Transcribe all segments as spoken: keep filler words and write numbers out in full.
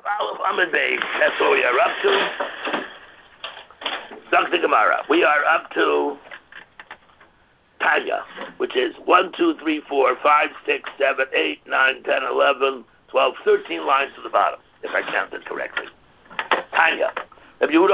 Aleph Amid Beis. That's what we are up to. Doctor Gemara. We are up to Tanya, which is one, two, three, four, five, six, seven, eight, nine, ten, eleven, twelve, thirteen lines to the bottom, if I counted correctly. Tanya. They tell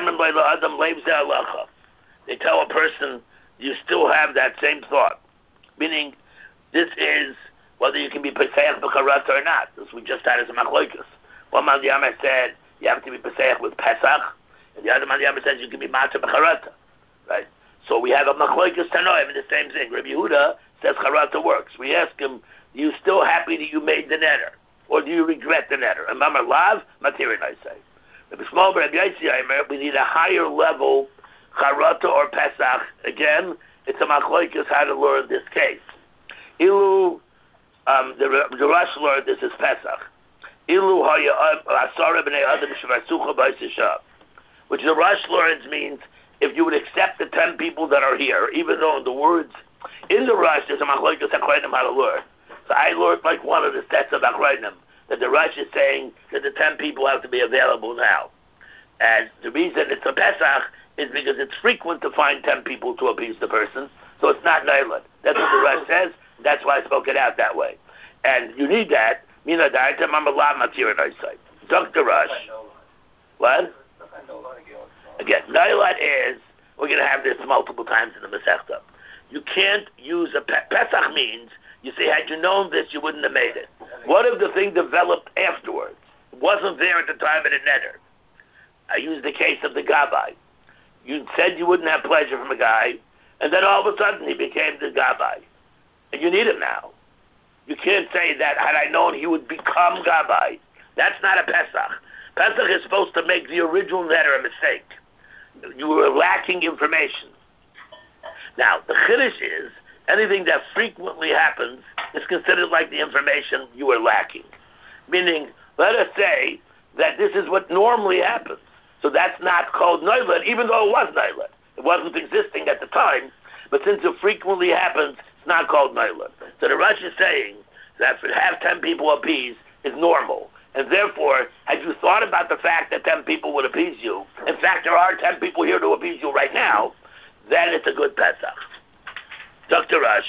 a person, you still have that same thought. Meaning, this is whether you can be Pesach b'charata or not. This we just had as a machloikus. One man the Yama said you have to be Pesach with Pesach, and the other man the Yama says you can be Matzah b'charata. Right? So we have a machloikus tanoim in the same thing. Rabbi Yehuda says charata works. We ask him, are you still happy that you made the netter? Or do you regret the netter? And Mamar Lav, Matirin I say. Rabbi Shmuel, Rabbi Yossi, we need a higher level charata or Pesach. Again, it's a machloikus how to learn this case. Ilu, um, the, the Rosh learned this is Pesach. Ilu haya asara b'nei adam shvarsucha b'yisishah. Which the Rosh learns means if you would accept the ten people that are here, even though the words in the Rosh there's a machloikus achrayim how to learn. So I learned like one of the sets of achrayim that the Rosh is saying that the ten people have to be available now. And the reason it's a Pesach is because it's frequent to find ten people to appease the person, so it's not Nailan. That's what the Rosh says. That's why I spoke it out that way. And you need that. Mina da'ita mamalah matir noisai. Doctor Rosh. What? Again, Nailan is, we're going to have this multiple times in the Masechta. You can't use a pe- Pesach means, you say, had you known this, you wouldn't have made it. What if the thing developed afterwards? It wasn't there at the time of the netter. I use the case of the Gabbai. You said you wouldn't have pleasure from a guy, and then all of a sudden he became the Gabbai. And you need him now. You can't say that, had I known he would become Gabbai. That's not a Pesach. Pesach is supposed to make the original netter a mistake. You were lacking information. Now, the Chiddush is, anything that frequently happens is considered like the information you were lacking. Meaning, let us say that this is what normally happens. So that's not called Nailan, even though it was Nailan. It wasn't existing at the time, but since it frequently happens, it's not called Nailan. So the Rosh is saying that to have ten people appease is normal. And therefore, had you thought about the fact that ten people would appease you, in fact, there are ten people here to appease you right now, then it's a good Pesach. Doctor Rush,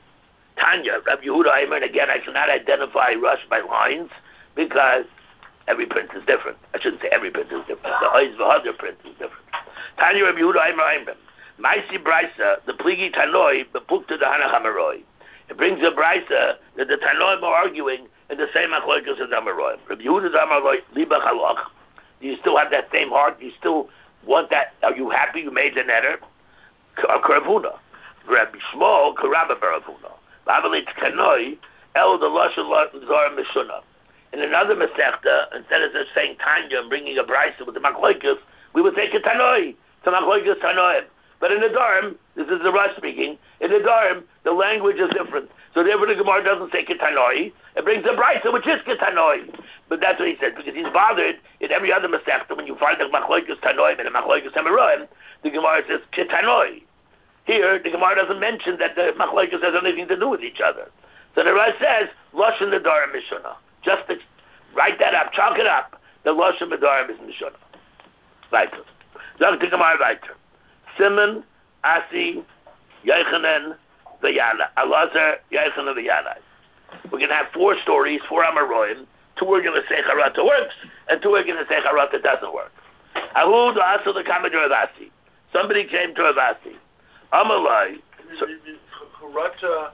Tanya, Rabbi Yehuda Aimer, and again, I cannot identify Rush by lines because every print is different. I shouldn't say every print is different. The Oiz V'Hadar print is different. Tanya, Rabbi Yehuda Aimer, Aimer. Maisi Brisa, the Pligi Tanoi, the Pukta the Hanachamaroi. It brings a Brisa that the Tanoim are arguing in the same achloikus as Amaroim. Rabbi Yehuda's Amaroi, Liba Chalach. Do you still have that same heart? Do you still want that? Are you happy you made the netter? Karavuna. Rabbi Shmuel, Karabba Baravuna. Bavalit Kanoi, El the Lashon Zor Mishuna. In another Masechta, instead of just saying Tanya and bringing a brisa with the machloikus, we would take a Tanoi. To machloikus Tanoim. But in the Dharm, this is the Rosh speaking, in the Dharm, the language is different. So therefore the Gemara doesn't say Ketanoi, it brings a brisa which is Ketanoi. But that's what he said, because he's bothered in every other Masechta, when you find the Machloikus Tanoim and the Machloikus Amaroim, the Gemara says Ketanoi. Here, the Gemara doesn't mention that the Machloikus has anything to do with each other. So the Rosh says, Lashon the Dharm Mishuna. Just to write that up, chalk it up. The Lashon the Dharm is Mishuna. Weiter. Sag the Gemara weiter. Simon, Asi, Yechanan, V'Yana. Elazar, Yechanan, V'Yana. We're going to have four stories, four Amaroim. Two are going to say Charata works, and two are going to say Charata doesn't work. Ahud, Asu, the Kamadar of Asi. Somebody came to Avasi. Amalai. Charata,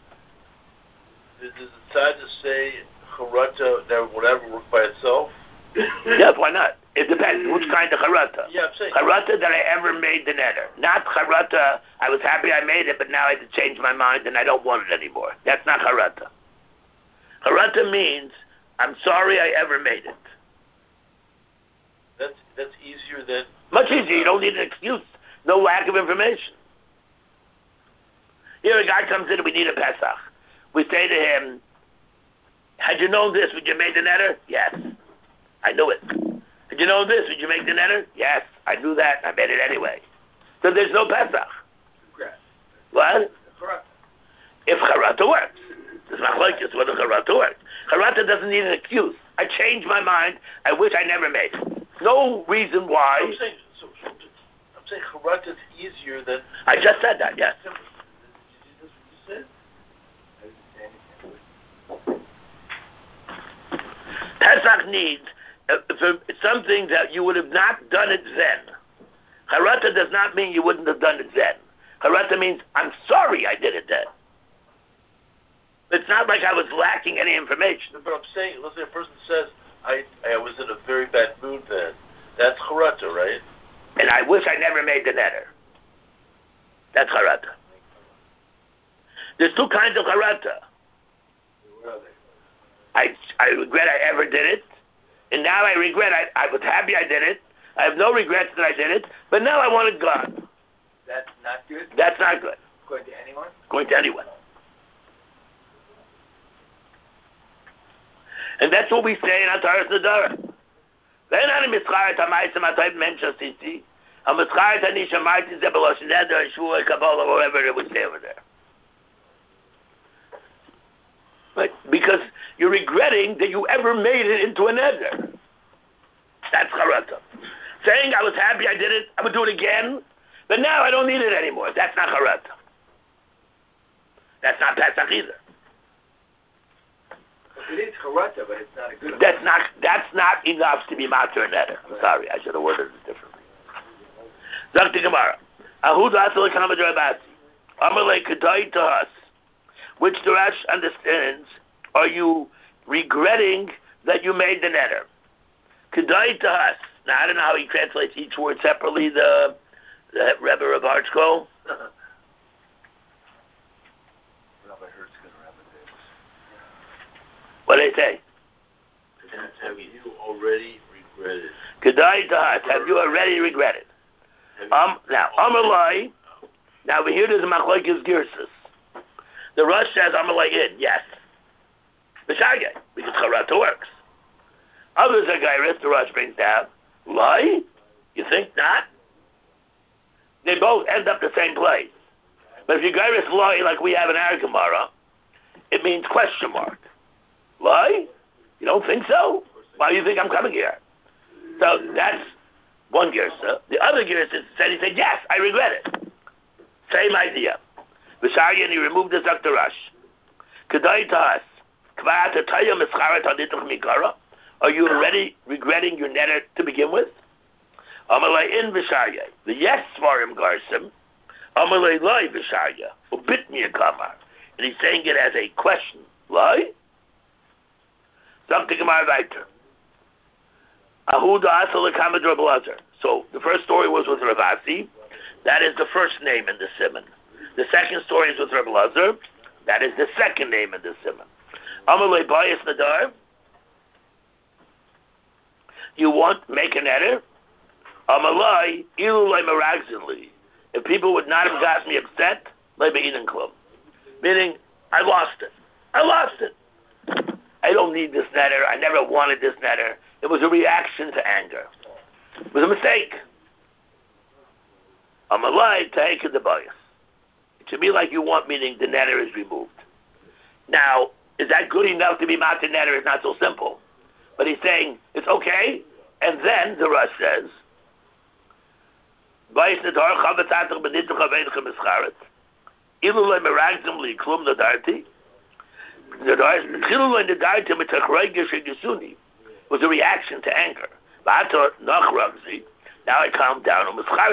is it sad to say Charata that would ever work by itself? Yes, why not? It depends which kind of charata. Yeah, I'm saying. Charata that I ever made the netter. Not charata, I was happy I made it, but now I had to change my mind and I don't want it anymore. That's not charata. Charata means, I'm sorry I ever made it. That's that's easier than... Much easier. You don't need an excuse. No lack of information. Here a guy comes in and we need a Pesach. We say to him, had you known this, would you make the netter? Yes. I knew it. Did you know this? Did you make the netter? Yes, I knew that. I made it anyway. So there's no Pesach. Congrats. What? Charata. If Charata works. It's machlokes whether charata works. Charata doesn't need an excuse. I changed my mind. I wish I never made it. No reason why. I'm saying, so, so, I'm saying charata is easier than. I just said that. Yes. That's what you said. Pesach needs uh, for something that you would have not done it then. Charata does not mean you wouldn't have done it then. Charata means, I'm sorry I did it then. It's not like I was lacking any information. But I'm saying, let's say a person says, I I was in a very bad mood then. That's charata, right? And I wish I never made the netter. That's charata. There's two kinds of charata. What are they? I, I regret I ever did it, and now I regret I, I was happy I did it. I have no regrets that I did it, but now I want it gone. That's not good? That's not good. Going to anyone? Going to anyone. And that's what we say in Ataras Nadara. Then I'm mischaret ha'maisim atayv mention sisi. I'm mischaret ha'nisha marti zebelosh neder shvua kabbalah whatever it would say over there. Right? Because you're regretting that you ever made it into a neder. That's charata. Saying I was happy I did it, I would do it again, but now I don't need it anymore. That's not charata. That's not Pesach either. It is charata, but it's not a good. That's not that's not enough to be matzah and neder. I'm sorry, I should have worded it differently. Zakti Gemara. Ahud asal kamad rabasi. Amalei kedai to us. Which the Rash understands, are you regretting that you made the neder? Kedai to us. Now, I don't know how he translates each word separately, the, the Rebbe of Archko. What do they say? Have you already regretted? Kedai to us. Have you already regretted? Um, now, Amalai. Now, we hear there's a machlokes girsus. The Rush says Amalai in, yes. The Shagay, because charata works. Others are gairis, the Rush brings down. Lie? You think not? They both end up the same place. But if you gairis lie like we have in our Gemara, it means question mark. Lie? You don't think so? Why do you think I'm coming here? So that's one girsa. The other girsa said, he said, yes, I regret it. Same idea. V'shari, and he removed the Zaktarash. Kedai to us. Are you already regretting your netter to begin with? Amalei in V'sharya. The yes svarim garsim. Amalei lai V'sharya. Ubitni kamar. And he's saying it as a question. Lie? Something Gemara weiter. Ahuda asal kamad Reb Elazar. So the first story was with Ravasi. That is the first name in the simon. The second story is with Reb Elazar. That is the second name in the simon. Amalei bayis nadar. You want make an edit? Amalai ilulay maragzinli. If people would not have gotten me upset, maybe eating club. Meaning, I lost it. I lost it. I don't need this netter. I never wanted this netter. It was a reaction to anger. It was a mistake. Amalai take the bias. It should be like you want, meaning the netter is removed. Now, is that good enough to be matzah netter? It's not so simple. But he's saying, it's okay. And then the Rush says, was a reaction to anger. Now I calm down.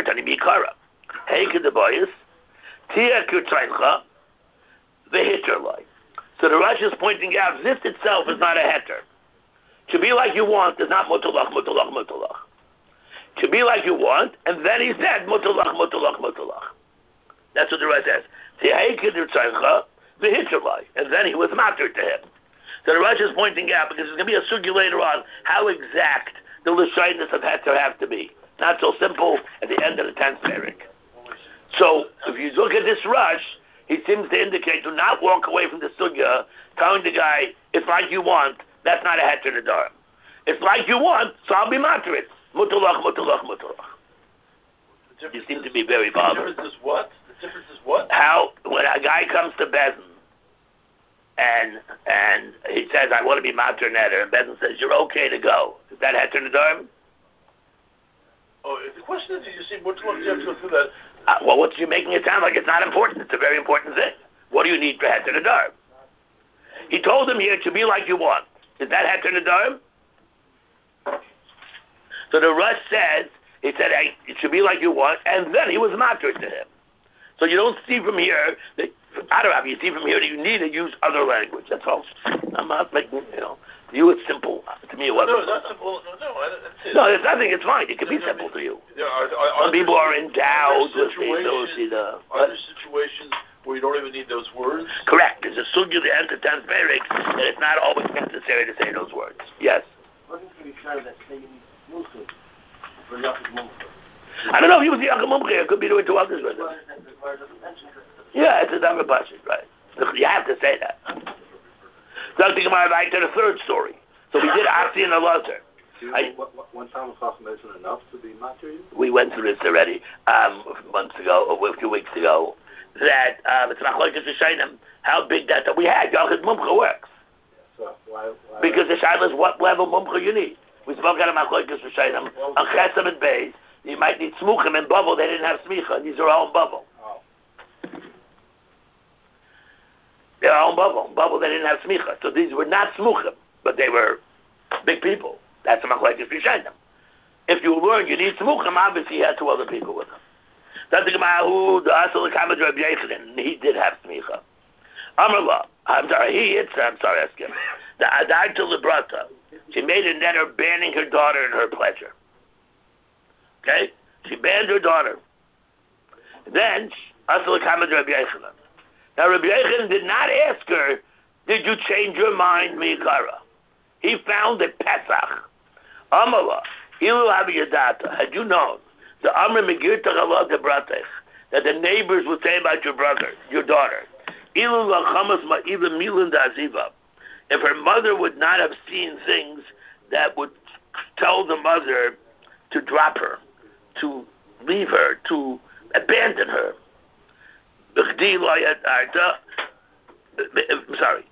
So the Rush is pointing out, this itself is not a heter. To be like you want is not mutulach, mutulach, mutulach. To be like you want, and then he said mutulach, mutulach, mutulach. That's what the Rush says. And then he was matter to him. So the Rush is pointing out, because there's going to be a sugi later on, how exact the l'shayness of heter have to be. Not so simple at the end of the tenth parak. So if you look at this Rush, he seems to indicate do not walk away from the sugya, telling the guy, it's like you want. That's not a heter nadar. It's like you want, so I'll be matrit. Mutulach, mutulach, mutulach. You seem is, to be very bothered. The difference is what? The difference is what? How, when a guy comes to Bezin, and and he says, I want to be matur neder, and Bezdin says, you're okay to go. Is that heter nedarim? Oh, the question is, you see, what do you have to go through that? Uh, well, what you're making it sound like it's not important. It's a very important thing. What do you need for heter nedarim? He told him here to be like you want. Is that heter nedarim? So the Rush says, he said, hey, it should be like you want, and then he was matur to him. So you don't see from here that, I don't know, you see from here that you need to use other language. That's all. I'm not making, you know, to you it's simple. To me it wasn't. No, it's not simple. No, no, I, that's it. No, it's nothing. It's fine. It can no, be no, simple I mean, to you. There are, are, Some people are endowed with the ability to... Are there situations where you don't even need those words? Correct. There's a sugya the end of tenth period that it's not always necessary to say those words. Yes. Wasn't pretty sure that saying Muslim for Yaakov Mumcha. I don't know if he was the Yaakov Mumcha. It could be doing two others with him. Yeah, it's a double passion, right? You have to say that. Doctor Gemara right to the third story. So we did Asi and Elazar. Do you know I, what, what, one time Chacham isn't enough to be matur? We went through this already um, months ago, or a few weeks ago. That um, it's Machlokes Rishonim. How big that we had Yaakov Mumcha works. So why, why because the shaila is what level Mumcha you need. We spoke out of Machlokes Rishonim on Chesam and Beis. You might need Smuchim and Bubble. They didn't have Smicha. These are all in Bubble. Oh. They're all in Bubble. Bubble, they didn't have Smicha. So these were not Smuchim, but they were big people. That's the Machlokes Rishonim. If you learn you need Smuchim, obviously you had two other people with him. That's the Gemara, the Asal Kamad Rabbi Yechanan, he did have Smicha. Amarla, I'm sorry, he, it's, I'm sorry, ask him. The Adar to Librata, she made a netter banning her daughter in her pleasure. Okay? She banned her daughter. Then, Asal Kamad Rabbi Yechanan. Now, Rabbi Yechanan did not ask her, did you change your mind, Mikara? He found a Pesach. Amala, Ilu Abiyadata, had you known, the Amr Megir Tagalav de Bratech, that the neighbors would say about your brother, your daughter, Ilu Lachamas Ma'iva Milan Aziva, if her mother would not have seen things that would tell the mother to drop her, to leave her, to abandon her. Sorry.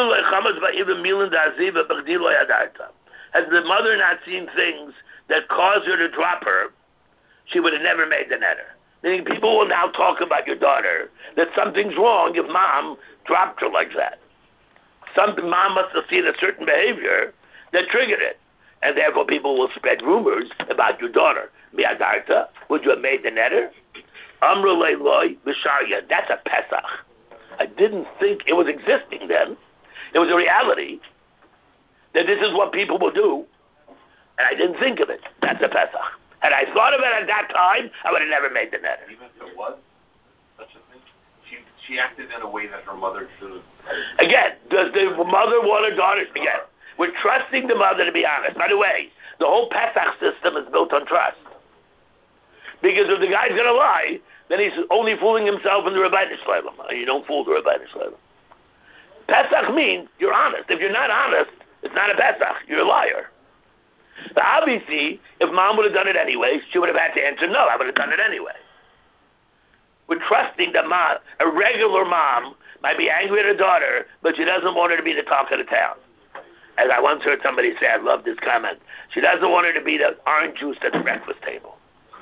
Has the mother not seen things that caused her to drop her, she would have never made the netter. Meaning people will now talk about your daughter, that something's wrong if mom dropped her like that. Something mom must have seen a certain behavior that triggered it. And therefore people will spread rumors about your daughter. Miadarta, would you have made the netter? Amrulay loy b'sharya, that's a Pesach. I didn't think it was existing then. It was a reality that this is what people will do, and I didn't think of it. That's a Pesach. Had I thought of it at that time, I would have never made the netter. Even if it was such a thing, she she acted in a way that her mother should have. Again, does the mother want her daughter? Again, we're trusting the mother to be honest. By the way, the whole Pesach system is built on trust. Because if the guy's going to lie, then he's only fooling himself in the Rabbeinu Shalom. You don't fool the Rabbeinu Shalom. Pesach means you're honest. If you're not honest, it's not a Pesach. You're a liar. But obviously, if mom would have done it anyway, she would have had to answer, no, I would have done it anyway. We're trusting that mom, a regular mom, might be angry at her daughter, but she doesn't want her to be the talk of the town. As I once heard somebody say, I love this comment, she doesn't want her to be the orange juice at the breakfast table.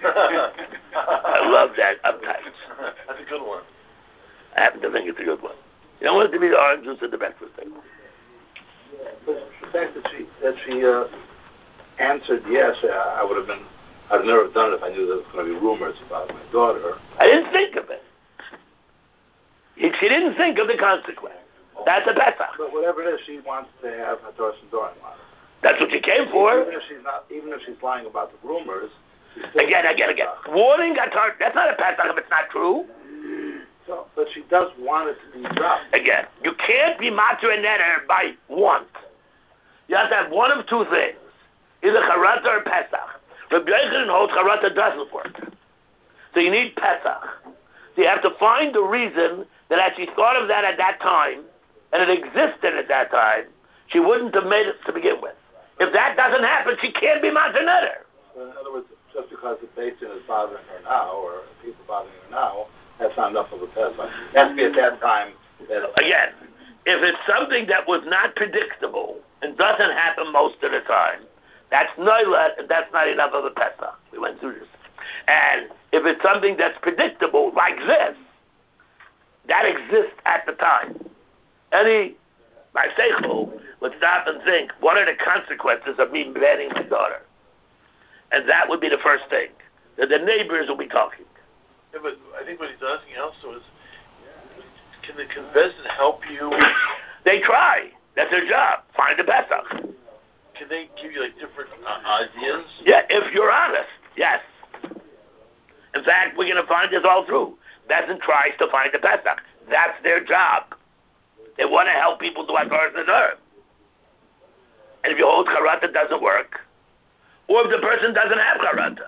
I love that uptight. That's a good one. I happen to think it's a good one. You don't want it to be the orange juice at the breakfast table. But the fact that she that she uh, answered yes, uh, I would have been. I'd never have done it if I knew there was going to be rumors about my daughter. I didn't think of it. She didn't think of the consequence. That's a Pesach. But whatever it is, she wants to have a Torah and Dorim on it. That's what she came for. Even if she's not, even if she's lying about the rumors. Again, again, again. Warning a Torah. That's not a Pesach if it's not true. So, but she does want it to be dropped. Again, you can't be matur and netter by want. You have to have one of two things. Either Charata or Pesach. Rabbi Yechanan holds Charata doesn't work. So you need Pesach. So you have to find the reason that as she thought of that at that time, and it existed at that time, she wouldn't have made it to begin with. If that doesn't happen, she can't be matur netter. So in other words, just because the Beit Din is bothering her now, or people bothering her now, that's not enough of a Pesach. It has to be at that time. That Again, If it's something that was not predictable and doesn't happen most of the time, that's noila, and that's not enough of a Pesach. We went through this. And if it's something that's predictable, like this, that exists at the time. Any my seichel would stop and think, what are the consequences of me banning my daughter? And that would be the first thing. That the neighbors will be talking. Yeah, but I think what he's asking also is, can the convention help you? They try. That's their job. Find the Pesach. Can they give you like different uh, ideas? Yeah, if you're honest, yes. In fact, we're going to find this all through. Besson tries to find the Pesach. That's their job. They want to help people do Hakaras Nedarim. And if you hold Charata, it doesn't work. Or if the person doesn't have Charata.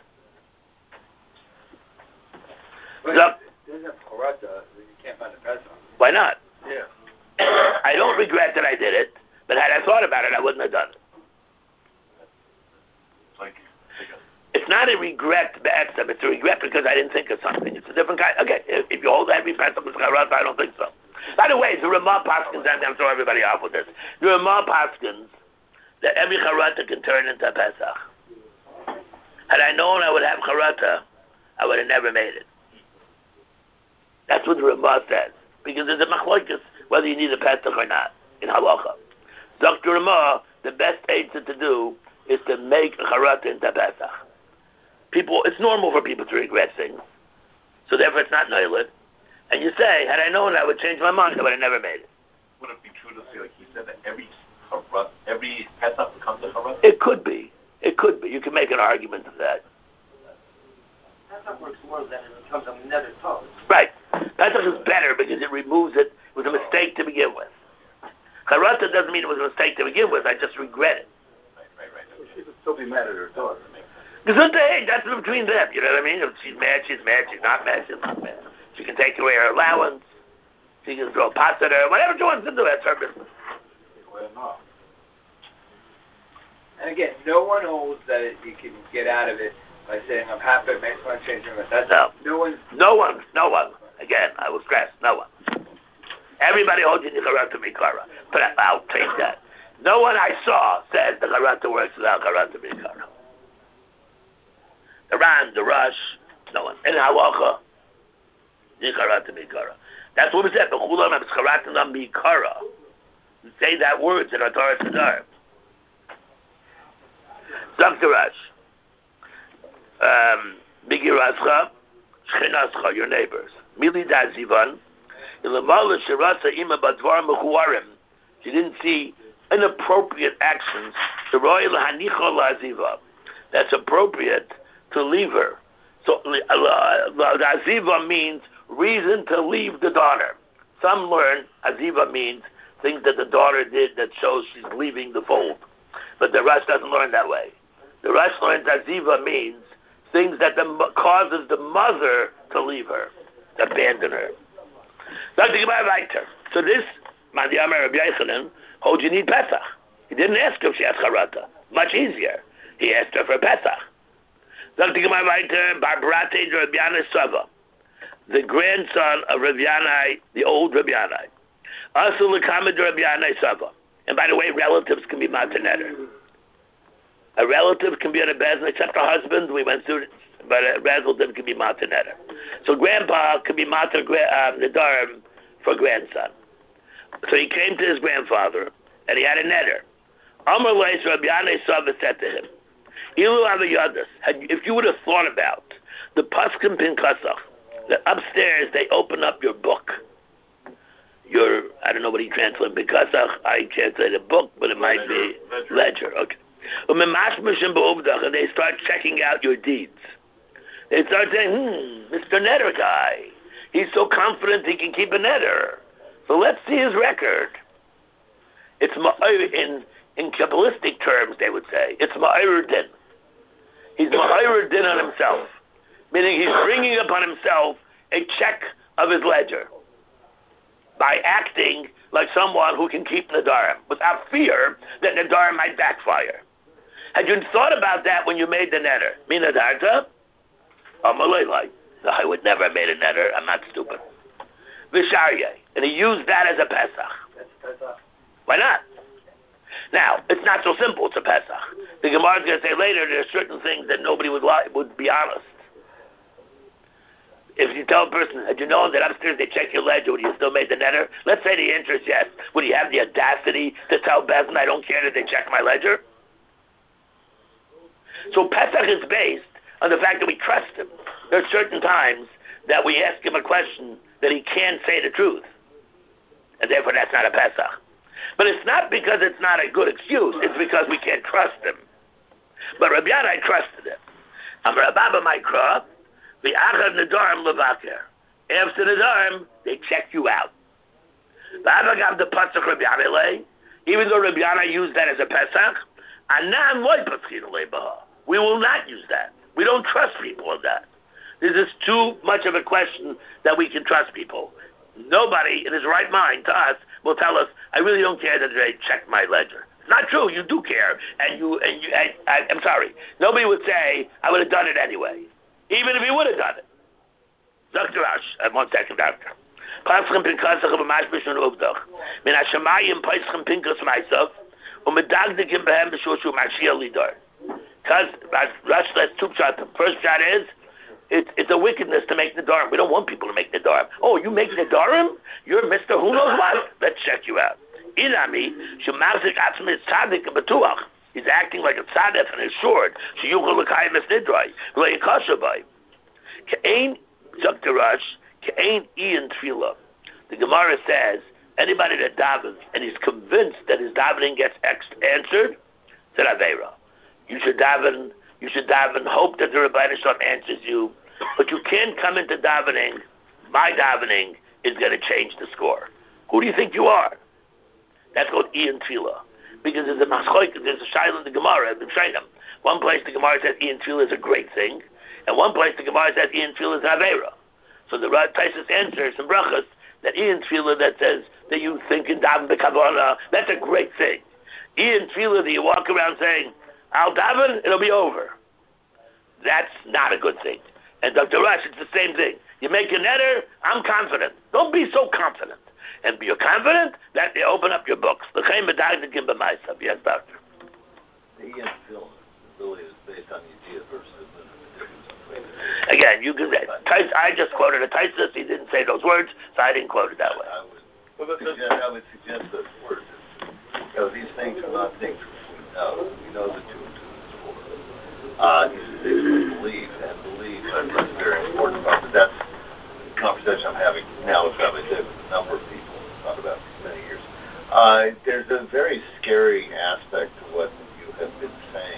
But So, if it doesn't have Charata, you can't find the Pesach. why not? Yeah. I don't regret that I did it, but had I thought about it, I wouldn't have done it. It's like, like a, It's not a regret, B'etzem. It's a regret because I didn't think of something. It's a different kind. Okay, if, if you hold every Pesach with Charata, I don't think so. By the way, the Ramah Paskins, and I'm throwing everybody off with this, the Ramah Paskins, that every Charata can turn into a Pesach. Had I known I would have Charata, I would have never made it. That's what the Ramah says. Because there's a machlokes whether you need a Pesach or not in halacha. Doctor Ramah, the best answer to do is to make a Charata into Pesach. People, it's normal for people to regret things, so therefore it's not noilit. And you say, had I known I would change my mind, I would have never made it. would it be true to say, like he said, that every Harat, every Pesach becomes a Harat? It could be. It could be. You can make an argument of that. Pesach works more than it becomes a nether tongue. Right. Pesach is better because it removes it. It was a mistake to begin with. Charata doesn't mean it was a mistake to begin with. I just regret it. Right, right, right. So she could still be mad at her daughter. Because that's between them. You know what I mean? If she's mad, she's mad. She's not mad, she's not mad. She can take away her allowance. She can throw pots at her. Whatever she wants to do, that's her business. Well, no. And again, no one holds that it, you can get out of it by saying, I'm happy, it makes one change your mind. That's No. no one. No one. No one. Again, I will stress, no one. Everybody holds in the Charata Mikara. But I'll take that. No one I saw says the Charata works without Charata Mikara. The Ran, the Rush, no one. In Halacha, the Charata Mikara. That's what we said. The Chulam has Charata Mikara. Say that words in our Torah Sedar. Doctor Rush. Um, Bigi Rascha, Shchinascha, your neighbors. Mili da Zivan. Ilamala Shirasa Ima Badvar Mechuarim. She didn't see inappropriate actions. The Royal Hanicha La Ziva. That's appropriate to leave her. So the Aziva means reason to leave the daughter. Some learn Aziva means things that the daughter did that shows she's leaving the fold. But the Rush doesn't learn that way. The Rush learns Aziva means things that the, causes the mother to leave her, to abandon her. So this Mandiyamar Rabbi Yechanan holds you need Pesach. He didn't ask her if she has Charata. Much easier. He asked her for Pesach. The grandson of Rabbi Yanai, the old Rabbi Yanai. And by the way, relatives can be matanetter. A relative can be on a bezin, except her husband. We went through it, but a relative can be matanetter. So grandpa can be matar um, nedarim for grandson. So he came to his grandfather, and he had a netter. Amar Leis Rabbi Yanai Sava said to him, Ilu Avayadis, if you would have thought about the Paskin Pinkasach, that upstairs they open up your book. Your, I don't know what he translated Pinkasach. I translated a book, but it might be ledger. ledger. Okay. And they start checking out your deeds. They start saying, hmm, Mister Netter guy, he's so confident he can keep a netter. So let's see his record. It's in in Kabbalistic terms, they would say, it's ma'ir din. He's ma'ir din on himself, meaning he's bringing upon himself a check of his ledger by acting like someone who can keep Nadarim without fear that Nadarim might backfire. Had you thought about that when you made the netter? Minadarta? Amalei, I would never have made a netter. I'm not stupid. Visharye. And he used that as a Pesach. That's Pesach. Why not? Now, it's not so simple. It's a Pesach. The Gemara is going to say later there are certain things that nobody would lie, would be honest. If you tell a person, had you known that upstairs they check your ledger, would you still made the netter? Let's say the answer is yes. Would you have the audacity to tell Bezin, I don't care that they check my ledger? So Pesach is based on the fact that we trust him. There are certain times that we ask him a question that he can't say the truth. And therefore that's not a Pesach. But it's not because it's not a good excuse. It's because we can't trust him. But Rabbi Yana, I trusted him. I'm Rabba Maikra. The Achad Nadarim Levaker. After Nadarim, they check you out. The Abagav the Pasach Rabbi Yana, even though Rabbi Yana used that as a Pesach, Anan Loy Paschina Lebaha. We will not use that. We don't trust people on that. This is too much of a question that we can trust people. Nobody in his right mind to us will tell us, I really don't care that they check my ledger. It's not true. You do care. And you, and you, and, I, I'm sorry. Nobody would say, I would have done it anyway. Even if he would have done it. Doctor Ash, uh, one second, doctor. Paschim Pinkasach of a Mashbishun Uvdach. Min Hashemayim Paschim Pinkas myself. Umedagdikim Behem B'shushu Mashiach Lidar. Because, Rash, that's two shots. The first shot is, It's, it's a wickedness to make the Nedarim. We don't want people to make the Nedarim. Oh, you make the Nedarim? You're Mister Who knows what? Let's check you out. Inami, Shemazik Atzmi Tzadik Batuach. He's acting like a tzaddik and assured. Sheyuchel L'kayim Es Nidrai. V'lo Yikasha Bay. Ke'ein, Doctor Rush, Ke'ein Ian Tefillah. The Gemara says, anybody that davens and he's convinced that his davening gets ex- answered, said Aveira. You should daven, you should daven, hope that the Rebbeinu Shalom answers you, but you can't come into davening, my davening is going to change the score. Who do you think you are? That's called Ian Tefillah. Because there's a maschoik, there's a shaila in the Gemara, the Shainim. One place the Gemara says Ian Tefillah is a great thing, and one place the Gemara says Ian Tefillah is an Aveira. So the Taisus answers in Brachas that Ian Tefillah that says that you think in daven b'kavana, that's a great thing. Ian Tefillah that you walk around saying, I'll daven, it'll be over. That's not a good thing. And Doctor Rush, it's the same thing. You make a netter, I'm confident. Don't be so confident. And you're confident that you open up your books. The Chaim Medagdikim b'Maisav. Yes, doctor. The Ian Tefillah really is based on the idea versus the difference. Again, you can say, I just quoted a Taisus, he didn't say those words, so I didn't quote it that way. I would suggest, I would suggest those words. You know, these things are not things we know. We know the two and two is four. Uh, these are things we believe, and belief is a very important part. But that's the conversation I'm having now with Rabbi David with a number of people. Thought about for many years. Uh, there's a very scary aspect to what you have been saying.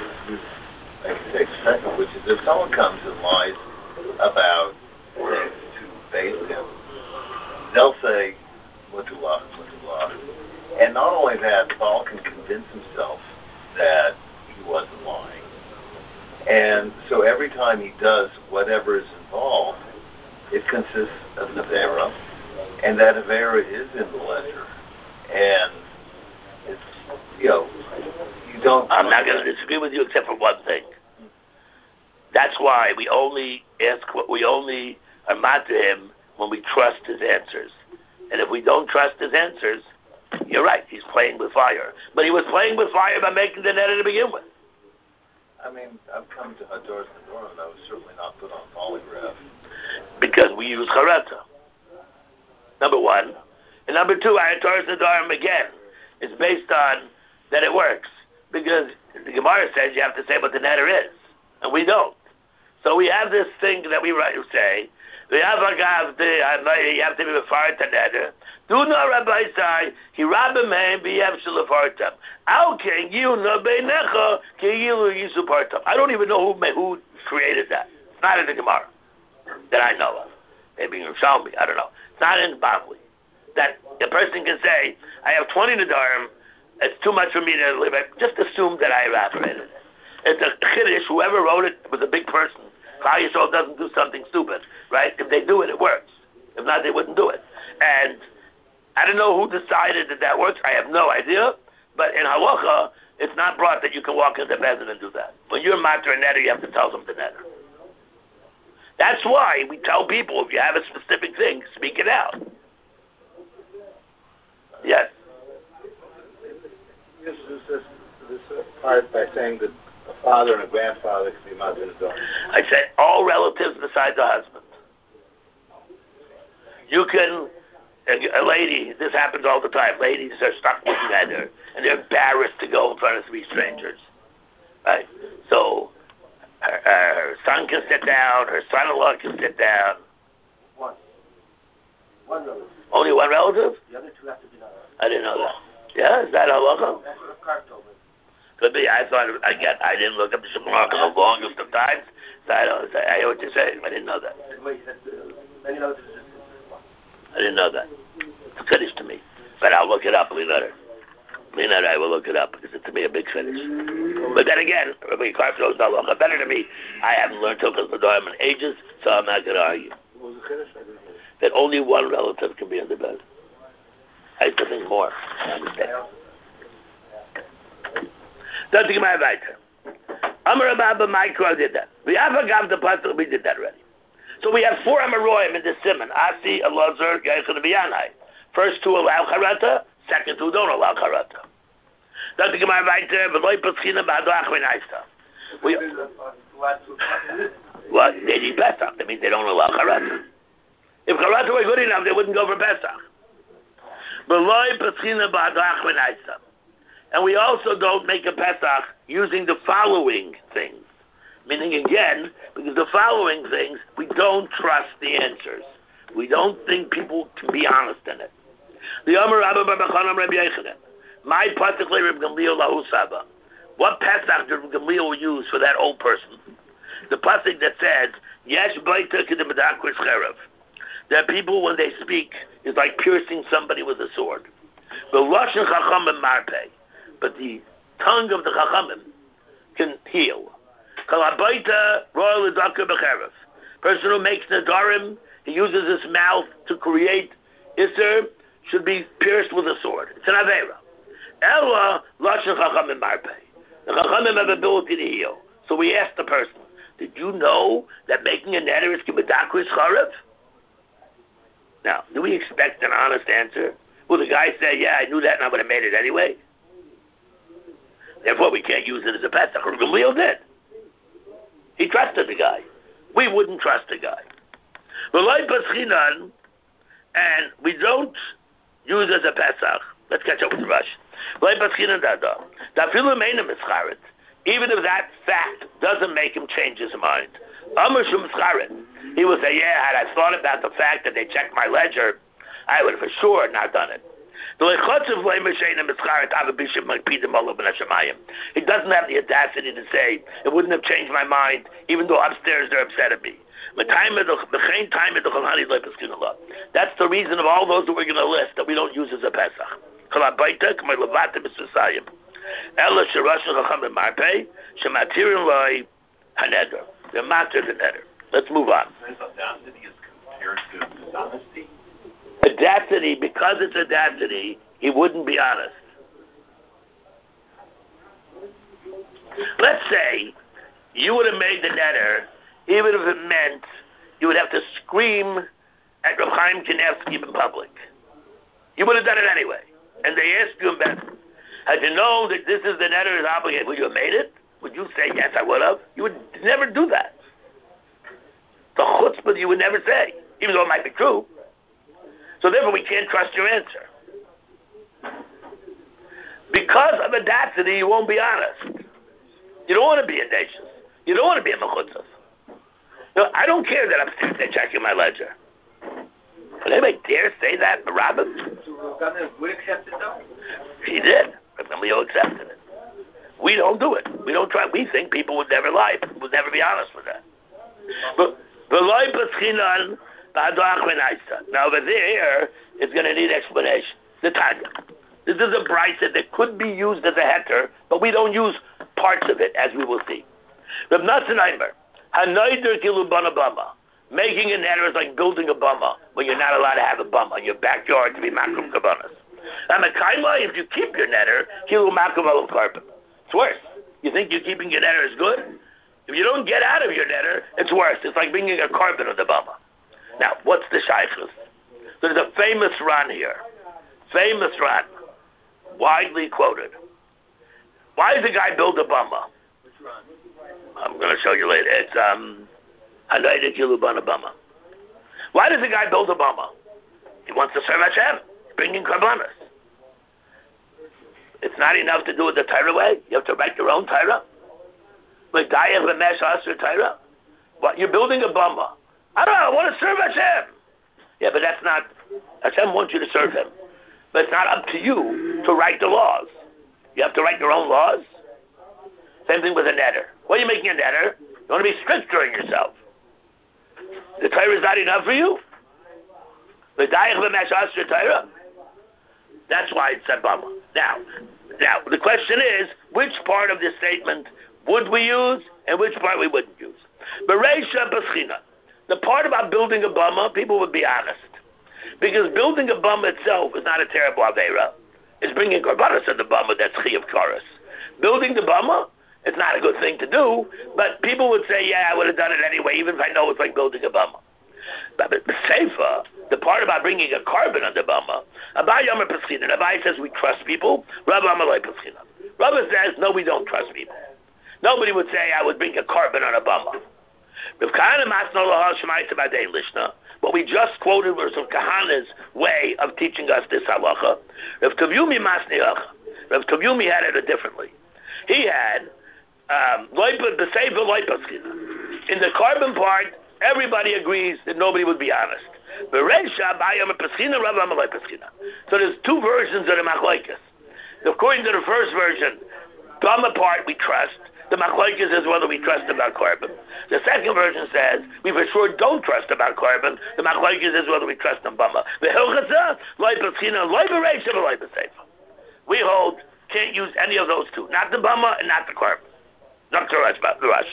I can take a second, which is if someone comes and lies about things to base him, they'll say, Mutullah, Mutullah. And not only that, Baal can convince himself that he wasn't lying. And so every time he does whatever is involved, it consists of Nevera. And that Avera is in the ledger. And it's, you know, you don't... I'm not going to disagree with you except for one thing. That's why we only ask, what we only are mad to him when we trust his answers. And if we don't trust his answers, you're right, he's playing with fire. But he was playing with fire by making the net to begin with. I mean, I've come to Hadoras Nedarim, and I was certainly not put on polygraph. Because we use Charata. Number one. And number two, Hadoras Nedarim again is based on that it works. Because the Gemara says you have to say what the netter is. And we don't. So we have this thing that we write, say, we have a gav, you have to be referred to netter. Do not Rabbi say, he rabbi me be shalafartam. How can you no beinecha can you yisupartam? I don't even know who who created that. It's not in the Gemara that I know of. Maybe in Shalmi, I don't know. It's not in Bavli. That a person can say, I have twenty nedarim, it's too much for me to live. Just assume that I evaporated it. It's a chiddush. Whoever wrote it was a big person. Klal Yisrael doesn't do something stupid, right? If they do it, it works. If not, they wouldn't do it. And I don't know who decided that that works. I have no idea. But in halacha, it's not brought that you can walk into Bezin and do that. When you're matter and netter, you have to tell them the netter. That's why we tell people, if you have a specific thing, speak it out. Yes. This is this, this uh, part by saying that a father and a grandfather can be mother and a daughter. I said all relatives besides the husband. You can, a, a lady, this happens all the time, ladies are stuck looking at her, and they're embarrassed to go in front of three strangers. Right? So, her, her son can sit down, her son-in-law can sit down. One. One relative. Only one relative? The other two have to be done. I didn't know that. Yeah, is that halacha? That's what the card told me. Could be. I thought, again, I didn't look up the Shemar for the longest of times, so I don't, I know what you're saying. I didn't know that. Wait, that's, uh, many relatives is I didn't know that. It's a finish to me. But I'll look it up, Leonard. Leonard, I will look it up, because it's to me a big finish. But then again, Rabbi Karp knows no longer better than me. I haven't learned Hilchos Nedarim in ages, so I'm not going to argue. What was the finish? I didn't hear. That only one relative can be on the bed. I used to think more. I understand. Don't think my weiter. Amar Abba Micro did that. We have a gav the pasuk, we did that already. So we have four Amaroyim in the Simon. Asi, Elazar, Geichon, and Biyanai. First two allow Charata, second two don't allow Charata. Don't think my weiter, but loy paschina ba'adach v'naista. We What? They need Pesach. That means they don't allow Charata. If Charata were good enough, they wouldn't go for Pesach. But loy paschina ba'adach v'naista. And we also don't make a Pesach using the following things. Meaning again, because the following things, we don't trust the answers. We don't think people can be honest in it. The Amar Rabba Barbachanam Rabbi Yechanan. My Pasuk Rabbi Gamliel Lahu Saba. What Pesach did Rabbi Gamliel use for that old person? The Pasuk that says, Yesh Baita Kedim B'Dakris Cherev. That people, when they speak, is like piercing somebody with a sword. The Lashon Chachamim Marpeh. But the tongue of the Chachamim can heal. Person who makes Nadarim, he uses his mouth to create Isser, should be pierced with a sword. It's an Aveira. Ella Lashon Chachamim Marpeh. The Chachamim have ability to heal. So we asked the person, did you know that making a neder is Kibadakris Charev? Now, do we expect an honest answer? Will the guy say, yeah, I knew that and I would have made it anyway? Therefore, we can't use it as a Pesach. Gamliel did. He trusted the guy. We wouldn't trust the guy. And we don't use it as a Pesach. Let's catch up with the Rush. Even if that fact doesn't make him change his mind. He will say, yeah, had I thought about the fact that they checked my ledger, I would have for sure not done it. It doesn't have the audacity to say, it wouldn't have changed my mind, even though upstairs they're upset at me. That's the reason of all those that we're going to list that we don't use as a Pesach. They're matter the neder. Let's move on. Audacity is compared to dishonesty. Audacity, because it's audacity, he wouldn't be honest. Let's say you would have made the neder, even if it meant you would have to scream at Reb Chaim Kanievsky in public. You would have done it anyway. And they asked you in bed, had you known that this is the neder is obligated, would you have made it? Would you say, yes, I would have? You would never do that. The chutzpah you would never say, even though it might be true. So therefore, we can't trust your answer. Because of audacity, you won't be honest. You don't want to be audacious. You don't want to be a mechutzas. You know, I don't care that upstairs they're checking my ledger. Would anybody dare say that, Robin? Would accept it though? He did. Gamliel accepted it. We don't do it. We don't try. We think people would never lie. Would never be honest with that. But the lie paschinan. Now over there, it's going to need explanation. The Tanya. This is a brisa that could be used as a heter, but we don't use parts of it, as we will see. Reb Natsanaimer, Hanayder kilu bana bama. Making a heter is like building a bama, when you're not allowed to have a bama in your backyard to be makrum kabanas. And a kaima, if you keep your netter, kilu makrum al karpet. It's worse. You think you're keeping your netter is good? If you don't get out of your netter, it's worse. It's like bringing a carpet on the bama. Now, what's the shaykhus? There's a famous Ran here. famous Ran, widely quoted. Why does a guy build a bama? I'm going to show you later. It's um, Hanayda Kiluban Bama. Why does a guy build a bama? He wants to serve Hashem, bringing karbanas. It's not enough to do it the Torah way. You have to write your own Torah. Like Dayach v'mesh asur Torah. What? You're building a bama. I don't know. I want to serve Hashem. Yeah, but that's not. Hashem wants you to serve Him, but it's not up to you to write the laws. You have to write your own laws. Same thing with a netter. What are you making a netter? You want to be strict during yourself. The Torah is not enough for you. The Dayach v'mesh asur Torah. That's why it's a bama. Now, now the question is, which part of this statement would we use and which part we wouldn't use? Bereisha Paschina. The part about building a bama, people would be honest. Because building a bama itself is not a terrible aveira. It's bringing korbanos to the bama that's chi of chorus. Building the bama, it's not a good thing to do, but people would say, yeah, I would have done it anyway, even if I know it's like building a bama. But the Seifa, the part about bringing a carbon on the bama, Abai Yomer Paschina. Abai says we trust people. Rabbi Amalai Paschina. Rabbi says, no, we don't trust people. Nobody would say I would bring a carbon on a bama. What we just quoted was Rav Kahana's way of teaching us this halacha. Rav Tavyumi Masniach. Rav Tavyumi had it differently. He had um, in the carbon part, everybody agrees that nobody would be honest. So there's two versions of the machlokes. According to the first version, bama part we trust. The machlokes is whether we trust about carbon. The second version says we for sure don't trust about carbon. The machlokes is whether we trust on bama. We hold can't use any of those two, not the bama and not the carbon. Not the rush, but the rush.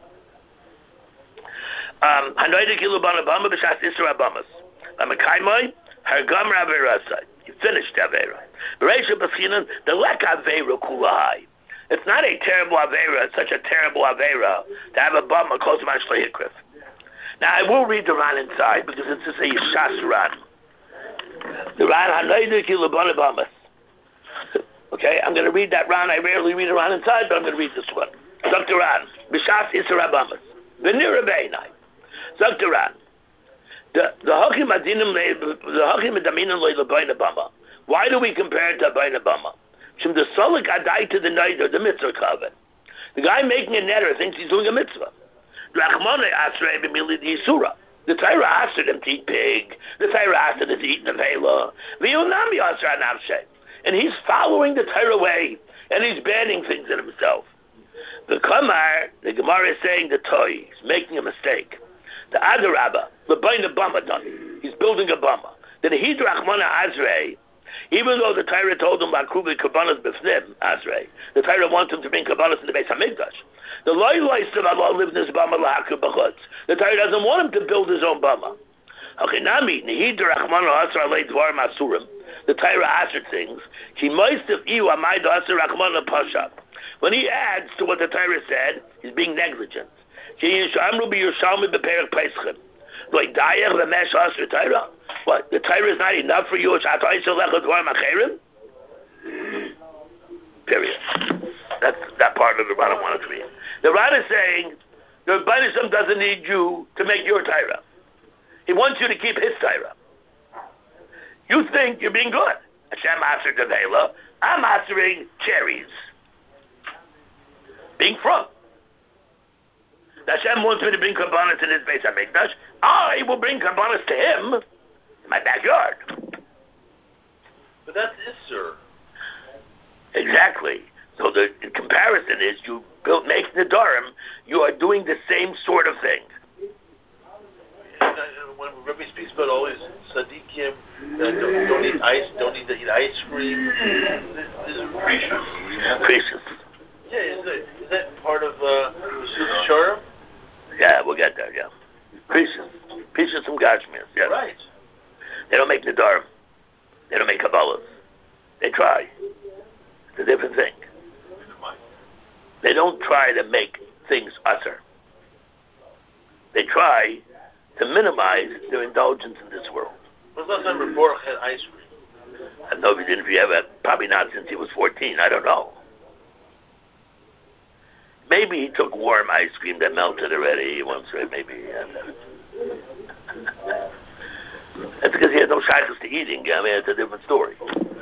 Um, Hanoida kilubana bama b'shas isra bamas. Amakaymai hargam raverasai. You finished avera. Bereisha b'schinan the lek avera kulahai. It's not a terrible avera. It's such a terrible avera to have a bama close to my shleihikrif. Now I will read the Ran inside because it's just a Yishas Ran. The Ran Hanoida kilubana bamas. Okay, I'm going to read that Ran. I rarely read a Ran inside, but I'm going to read this one. Doctor Ran, b'shas isra bamas. V'nira beinai. Doctor Ran. The the hakim adinim the hakim adaminim le'lebayna bama. Why do we compare it to bayna bama? Shum the solik adai to the neider, the mitzvah kaven. The guy making a netter thinks he's doing a mitzvah. Rachmane asrei b'mili d'yisura. The Torah asked him to eat pig. The Torah asked him to eat nevela. V'yonami asra nafshe. And he's following the Torah way, and he's banning things in himself. The Kamar, the Gemara is saying the toy, he's making a mistake. The Adarabba, the Baina Bama done. He's building a Bama. Then Hidrachmana Azrei, even though the Torah told him about Krubi Kabbalas B'fnim Azrei, the Torah wants him to bring Kabbalas in the Beis HaMikdash. The Loi Loi said Allah lived in his Bama L'Haku B'chutz. The Torah doesn't want him to build his own Bama. Okay, Nami, Hidrachmana Asra Lei Dvar Masurim. The Torah answered things. When he adds to what the Torah said, he's being negligent. What? The Torah is not enough for you? Period. That's that part of the Ran I wanted to read. The Ran is saying the Rebbeinu doesn't need you to make your Torah. He wants you to keep his Torah. You think you're being good. Hashem answered the Vela. I'm answering cherries. Being from. Hashem wants me to bring Kabbalah in his Beis HaMikdash. I will bring Kabbalah to him in my backyard. But that's Isser. Exactly. So the comparison is you build, make Nedarim, you are doing the same sort of thing. When Rabbi speaks about all these tzaddikim that don't, don't eat ice, don't need to eat ice cream, this is precious. Precious. Yeah, is that, is that part of uh, the Shurim? Yeah, we'll get there. Yeah, precious, precious from Gashmias. Yes. Right. They don't make Nedarim. They don't make Kabbalahs. They try. It's a different thing. They don't try to make things usher. They try to minimize their indulgence in this world. When's the last time Reborach had ice cream? I don't know if he didn't, if he ever, probably not since he was fourteen, I don't know. Maybe he took warm ice cream that melted already once, right? Maybe. Yeah. That's because he had no shaykes to eating. I mean, it's a different story.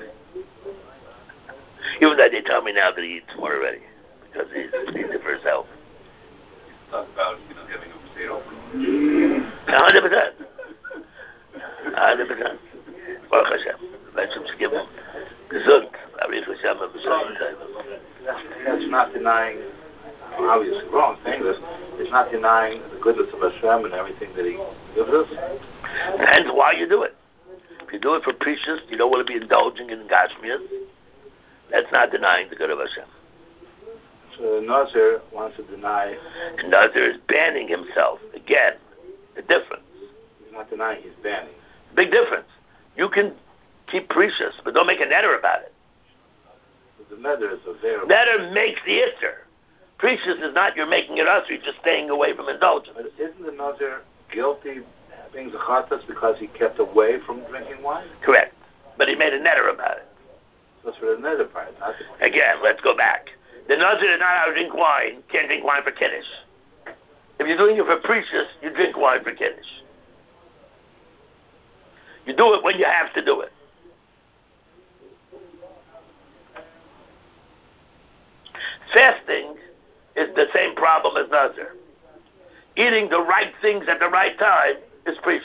Even though they tell me now that he eats more already because he's needs it for his health. Talk about, you know, having a potato for lunch. one hundred percent. one hundred percent. Baruch Hashem. Hashem should give him gesund. Baruch Hashem and That's not denying, obviously wrong saying this, it's not denying the goodness of Hashem and everything that He gives us. Depends why you do it. If you do it for precious, you don't want to be indulging in Gashmias, that's not denying the good of Hashem. So Nazir wants to deny. And Nazir is banning himself. Again, the difference. He's not denying, he's banning. Big difference. You can keep precious, but don't make a netter about it. But the netter is a very... Netter makes the itter. Precious is not you're making it us, you're just staying away from indulgence. But isn't the Nazir guilty being Zachatas because he kept away from drinking wine? Correct. But he made a netter about it. That's for the netter part, not the... Again, let's go back. The Nazir is not allowed to drink wine, can't drink wine for Kiddush. If you're doing it for precious, you drink wine for Kiddush. You do it when you have to do it. Fasting is the same problem as Nazir. Eating the right things at the right time is precious.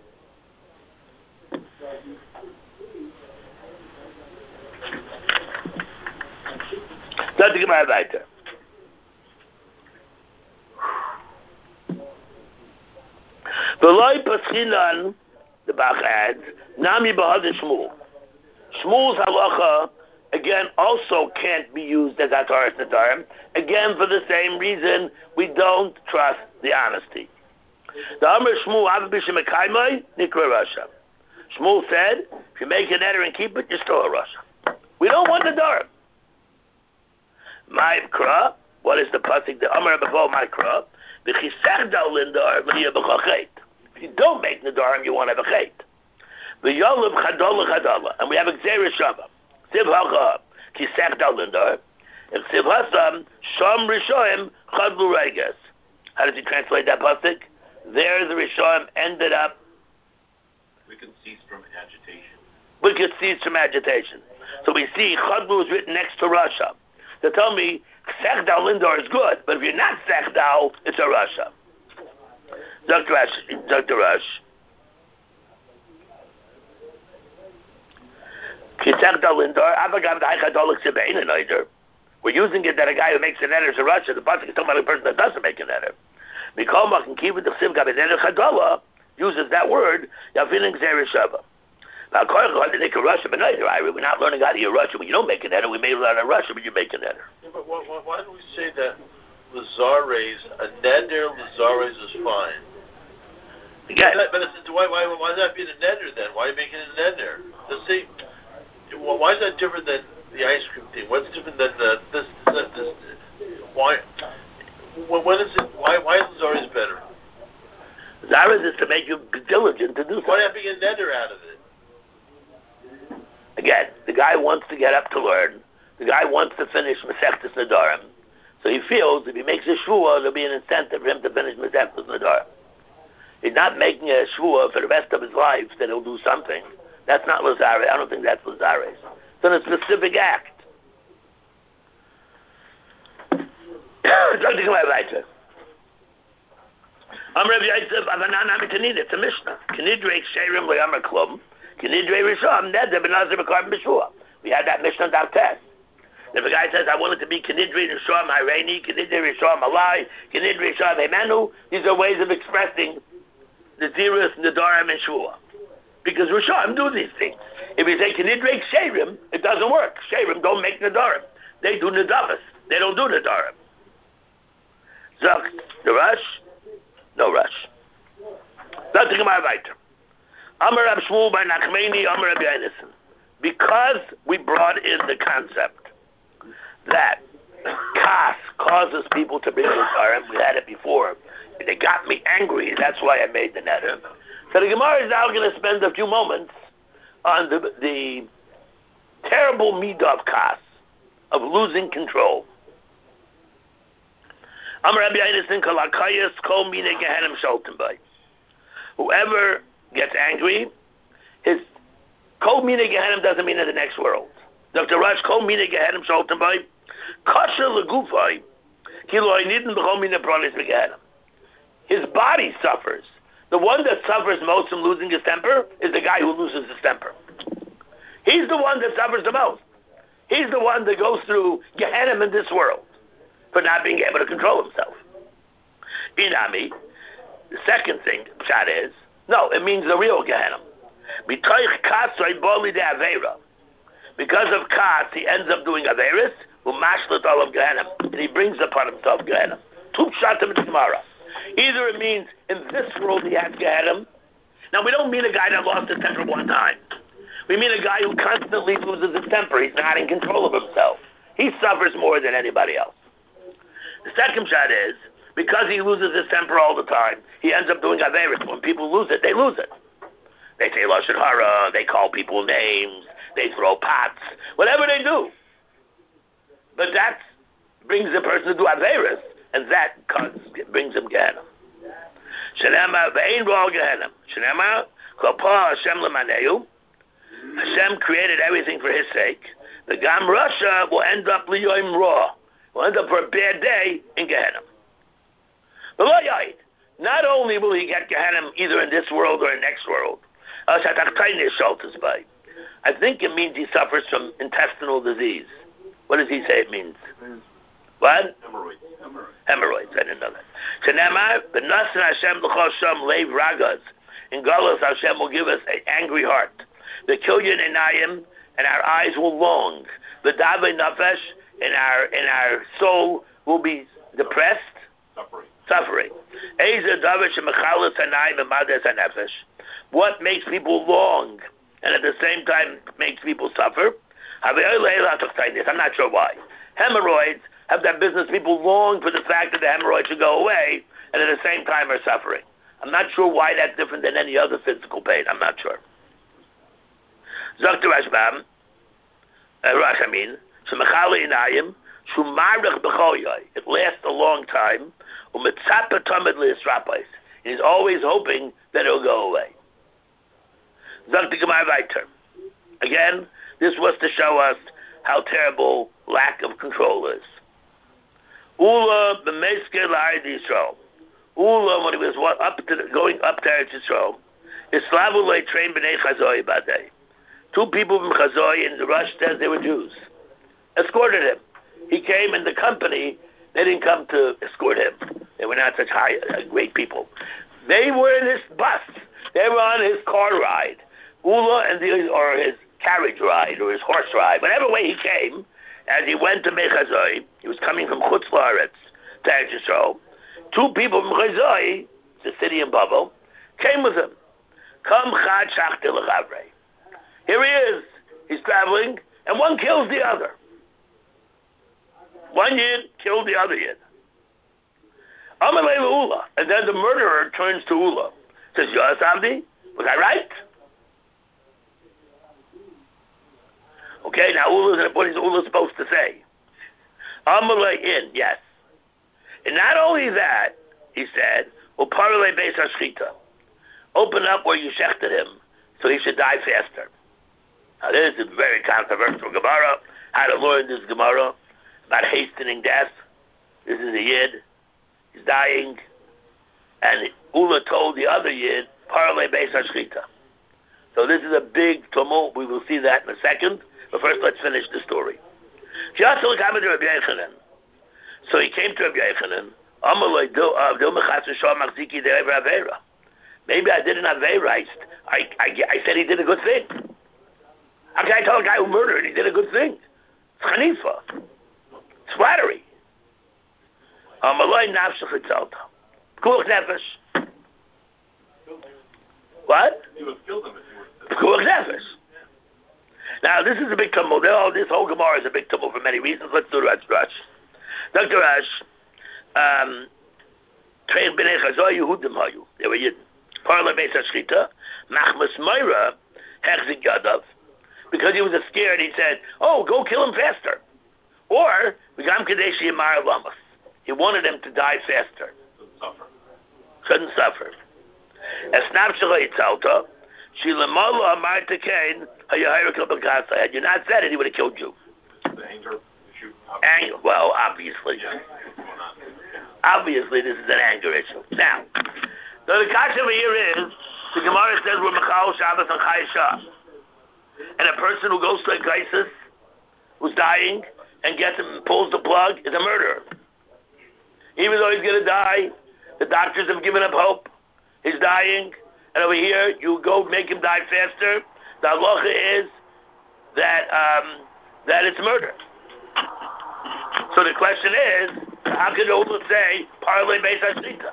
Let's get my weiter. V'loi paschinan, the Bach adds, nami b'hadin Shmuel. Shmuel's halacha, again, also can't be used as Ataras Nadarim. Again, for the same reason, we don't trust the honesty. The Amr Shmuel, Av b'shemekaymai, nikra Rasha. Shmuel said, if you make an eder and keep it, you're still a Rasha. We don't want Nadarim. Ma'ikra, what is the pasuk? The Amr Abavo Ma'ikra, v'chisach dal lindar v'liya b'chachet. If you don't make Nadarim, you won't have a chet. V'yolav chadol l'chadala, and we have a Gzeir Shava. Siv hacha, kisech dal lindar, and siv hasam, sham rishoim chadlu reges. How does he translate that pasuk? There the Rishonim ended up. We can cease from agitation. We could cease from agitation. So we see chadlu is written next to Rasha. They tell me Sechdal Lindor is good, but if you're not Sechdal, it's a Rasha. Doctor Rush, Doctor Rush. We're using it that a guy who makes an eder is a Rasha. The pasuk is talking about a person that doesn't make an eder. Mikol can keep with the Chsiv Gabin Eder Chadala uses that word. Yavining Gzeir Shava. Now, we're not learning how to hear Russian. When you don't make an eder, we may learn a Russian when you make an eder. Yeah, but why, why, why do we say that Lazares, a neder Lazares is fine? Again, but, but it's, why, why, why is that being a neder then? Why are you making it a neder? The same. Why is that different than the ice cream thing? What's different than the, this, this, this, this? Why? When is it? Why? Why is Lazares better? Lazares is to make you diligent to do something. Why not being a neder out of it? Again, the guy wants to get up to learn. The guy wants to finish Masechtas Nadarim. So he feels if he makes a shvuah, there'll be an incentive for him to finish Masechtas Nadarim. He's not making a shvuah for the rest of his life that he'll do something. That's not Lazares. I don't think that's Lazares. It's a specific act. It's a Mishnah. We had that Mishnah Daf Test. If a guy says, I want it to be Kenidri Rishon Hareini, Kenidri Rishon Malai, Kenidri Rishon Hemenu, these are ways of expressing the Zirus, Nadarim, and Shua. Because Rishon do these things. If you say Kenidri Sherim, it doesn't work. Sherim don't make Nadarim. They do Nadavis. They don't do Nadarim. Zok, the Rush, no Rush. That's the Gemara weiter. Amar Rab Shmuel by Nachmeni, Amar Rab Yonasan. Because we brought in the concept that kas causes people to bring Nadarim, we had it before. They got me angry, that's why I made the neder. So the Gemara is now going to spend a few moments on the, the terrible midah of kas, of losing control. Whoever gets angry, his kol mina gehenim doesn't mean in the next world. Doctor Rush, kol mina gehenim sholten by kasher legufay kilo ainidin b'chol mina pranis begehenim. His body suffers. The one that suffers most from losing his temper is the guy who loses his temper. He's the one that suffers the most. He's the one that goes through gehenim in this world for not being able to control himself. Inami, the second thing, pshat is, no, it means the real gehenim. Because of kas, he ends up doing averis, and he brings upon himself gehenim. Two pshatim in Gemara. Either it means in this world he has gehenim. Now we don't mean a guy that lost his temper one time. We mean a guy who constantly loses his temper. He's not in control of himself. He suffers more than anybody else. The second shot is, because he loses his temper all the time, he ends up doing averis. When people lose it, they lose it. They say lashon hara, they call people names, they throw pots, whatever they do. But that brings the person to do averis, and that brings him gehenim. Shenema ve'ein ro'al gehenim. Shenema chopah Hashem lemaneu. Hashem created everything for His sake. The Gam Russia will end up liyoim ra. Will end up for a bad day in gehenim. Not only will he get gehenim either in this world or in next world. I think it means he suffers from intestinal disease. What does he say it means? What? Hemorrhoids. Hemorrhoids. I didn't know that. Shenema, b'nasan Hashem l'chol sham leiv ragas. In Galus, Hashem will give us an angry heart. The kilyan enayim, and our eyes will long. The davei nafesh, and our and our soul will be depressed. Suffering. Suffering. Eza davei shemechalas hanayim emades hanefesh. What makes people long and at the same time makes people suffer? I'm not sure why. Hemorrhoids have that business. People long for the fact that the hemorrhoids should go away and at the same time are suffering. I'm not sure why that's different than any other physical pain. I'm not sure. Zok to Rashbam, Rash, I mean, Shemachali Inayim, Shumarach B'choyoy. It lasts a long time. Umetzapa Tamid Li'Israpais. He's always hoping that it'll go away. Zok to Gemara Vayter. Again, this was to show us how terrible lack of control is. Ula b'meisker la'arid Yisrael. Ula, when he was up to the, going up to Eretz Yisrael, Islavu lay train b'nei Chazoi badei. Two people from Chazoi in the Rush says they were Jews. Escorted him. He came in the company. They didn't come to escort him. They were not such high, uh, great people. They were in his bus. They were on his car ride. Ula and the, or his carriage ride, or his horse ride, whatever way he came, as he went to Mechazoi, he was coming from Chutz La'aretz to Eretz Yisrael. Two people from Chazoi, the city in Babel, came with him. Come Chad Shachti L'Chavrei. Here he is. He's traveling, and one kills the other. One Yid killed the other Yid. Amalei Ula, and then the murderer turns to Ula. Says, Yoas Avdi, was I right? Okay, now Ula, what is Ula supposed to say? Amalei in, yes. And not only that, he said, Uparalei Beis HaShchita. Open up where you shechted him, so he should die faster. Now this is a very controversial Gemara. How to learn this Gemara about hastening death. This is a Yid. He's dying. And Ula told the other Yid, Parley Beis HaShchita. So this is a big tumult. We will see that in a second. But first let's finish the story. So he came to Rabbi Yochanan. Maybe I did an Aveira. I, I, I said he did a good thing. How can I tell a guy who murdered he did a good thing? It's Chanifa. It's flattery. What? You would have killed him if you were. Now this is a big tumult. This whole Gemara is a big tumult for many reasons. Let's do Rash. Rash. Doctor Rash. Um, they were Yidden. Parla Beis HaShchita. Machmas Moira. hechzik yadav. Because he was scared, he said, oh, go kill him faster. Or, v'gam kadesh yimar lamas. He wanted him to die faster. Couldn't suffer. Couldn't suffer. Esnab shalei tzalta, shilamala amar tekain, hayahira kilbakasa. Had you not said it, he would have killed you. The anger issue. Anger, well, obviously. Yeah. Obviously, this is an anger issue. Now, the kasha over here is, the Gemara says we're Mechal Shabbos and Chayesha. And a person who goes to a crisis, who's dying, and gets him and pulls the plug, is a murderer. Even though he's going to die, the doctors have given up hope. He's dying, and over here, you go make him die faster. The halacha is that um, that it's murder. So the question is, how can Ula say parlay beis hashita?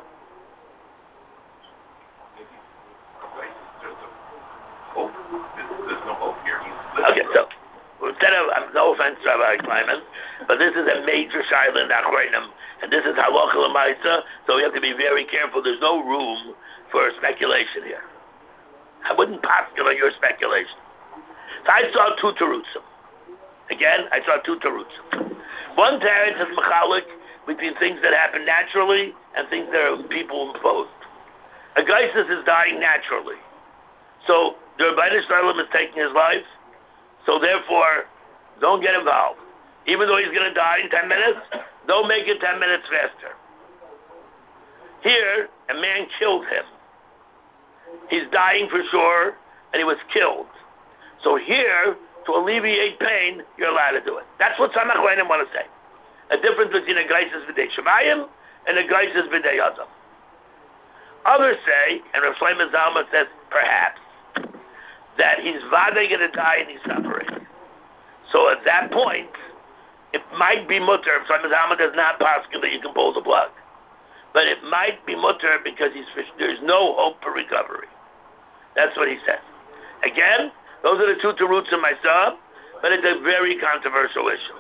Hope. There's no hope here. Okay, so instead of um, no offense, Rabbi Kleiman, but this is a major shaila in Achronim, and this is halacha l'maisa, so we have to be very careful. There's no room for speculation here. I wouldn't postulate your speculation. So I saw two terutzim. Again, I saw two terutzim. One teretz is mechalik between things that happen naturally and things that are people imposed. A geisus is dying naturally, so the Rebbeinu Shalom is taking his life. So therefore, don't get involved. Even though he's going to die in ten minutes, don't make it ten minutes faster. Here, a man killed him. He's dying for sure, and he was killed. So here, to alleviate pain, you're allowed to do it. That's what Samach Leinim want to say. A difference between a geisus v'dei shemayim and a geisus v'dei adam. Others say, and Rav Shlomo Zalman says, perhaps, that he's vade going to die and he's suffering. So at that point, it might be mutter. Rav Shlomo Zalman does not paskin that you can pull the plug. But it might be mutter because he's there's no hope for recovery. That's what he says. Again, those are the two teruts in my sub, but it's a very controversial issue.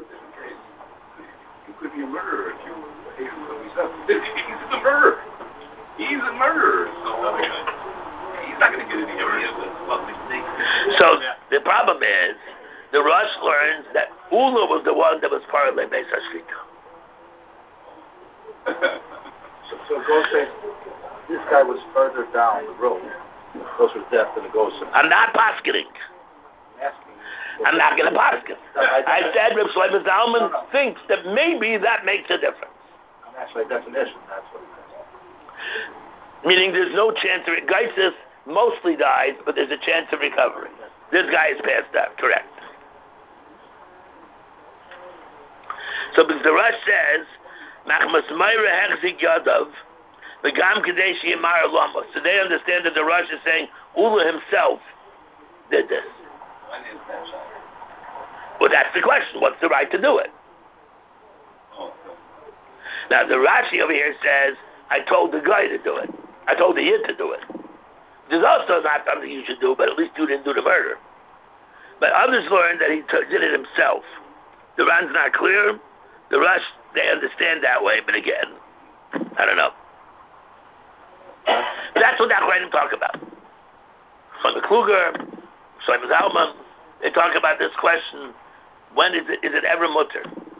You could be a murderer if you hate him. He's a murderer. He's a murderer. So he's not going to get any evidence. So the problem is, the Rosh learns that Ula was the one that was part of the Beis Hashchita. So, so go say this guy was further down the road, closer to death than the ghost. I'm not posketing. I'm not going to posket. I said Reb Shlomo Zalman thinks that maybe that makes a difference. That's by definition. That's what it is. Meaning there's no chance of geisus mostly dies, but there's a chance of recovery. This guy is passed out, correct. So because the Rush says, Machmas Meira Hechzik Yadav, the Gam Kadesh Yemar Lama. So they understand that the Rush is saying Ula himself did this. Well, that's the question. What's the right to do it? Now, the Rashi over here says, I told the guy to do it. I told the Yid to do it. This is also not something you should do, but at least you didn't do the murder. But others learned that he t- did it himself. The Ran's not clear. The Rush, they understand that way, but again, I don't know. But that's what that Achronim talk about. Shlomo Kluger, Shlomo Zalman, they talk about this question, when is it, is it ever mutter?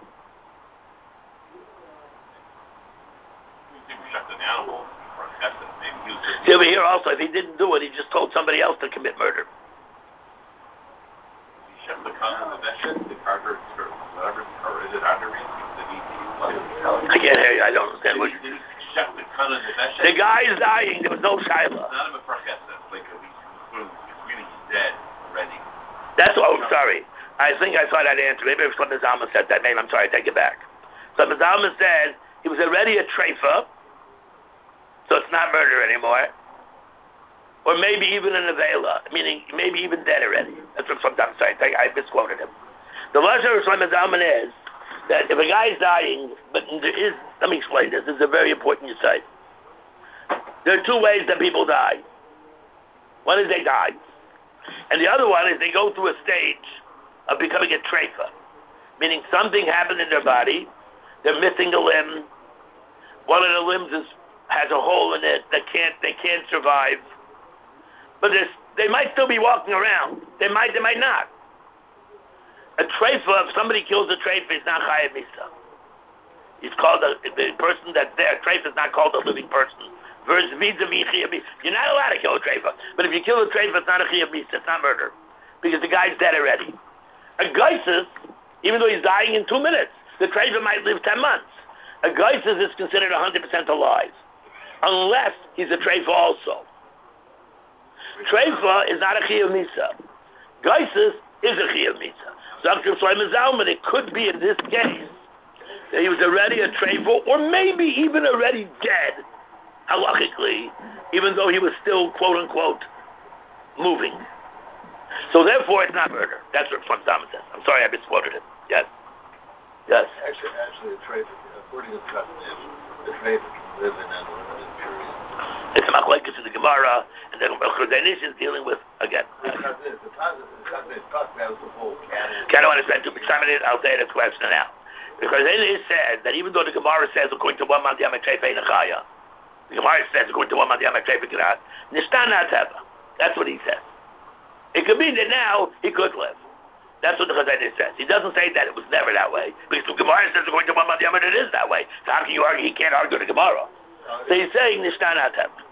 See, over here also, if he didn't do it, he just told somebody else to commit murder. I can't hear you, I don't understand what you The guy is dying, there was no shaila. That's all, I'm sorry. I think I saw that answer. Maybe if Shlomo Zalman said that name, I'm sorry, I take it back. Shlomo Zalman said he was already a treifa, so it's not murder anymore. Or maybe even an avela, meaning maybe even dead already. That's what sometimes I think I misquoted him. The lesson of Shlomo Zalman is that if a guy is dying, but there is, let me explain this, this is a very important insight. There are two ways that people die. One is they die, and the other one is they go through a stage of becoming a treifa, meaning something happened in their body, they're missing a limb, one of the limbs is, has a hole in it that can't they can't survive, but there's they might still be walking around. They might, they might not. A treifa, if somebody kills a treifa, it's not chayav misa. It's called a, the person that's there. Treifa is not called a living person. Versus vis-a-vis chayav misa. You're not allowed to kill a treifa. But if you kill a treifa, it's not a chayav misa. It's not murder. Because the guy's dead already. A geisus, even though he's dying in two minutes, the treifa might live ten months. A geisus is considered one hundred percent alive. Unless he's a treifa also. Treifa is not a chayav misa. Geisus is a chayav misa. Doctor Shlomo Zalman, it could be in this case that he was already a treifa, or maybe even already dead, halachically, even though he was still, quote unquote, moving. So therefore, it's not murder. That's what Shlomo Zalman says. I'm sorry, I misquoted him. Yes. Yes. Actually, actually, a treifa, according to the definition, a treifa can live in an unlimited period. It's a machlokes in the Gemara, and then Chazanish is dealing with, again. Because it, the Chazanish talks about the whole cattle. Okay, I don't want to spend too much time on it. I'll say the question now. Because Chazanish says that even though the Gemara says, according to one man the Amatrefe in Achaya, the Gemara says, according to one man the Amatrefe Kirat, Nishtana Teva. That's what he says. It could be that now he could live. That's what the Chazanish says. He doesn't say that it was never that way, because the Gemara says, according to one man the Amatrefe, it is that way. So how can you argue? He can't argue the Gemara. So he's saying Nishtana Teva.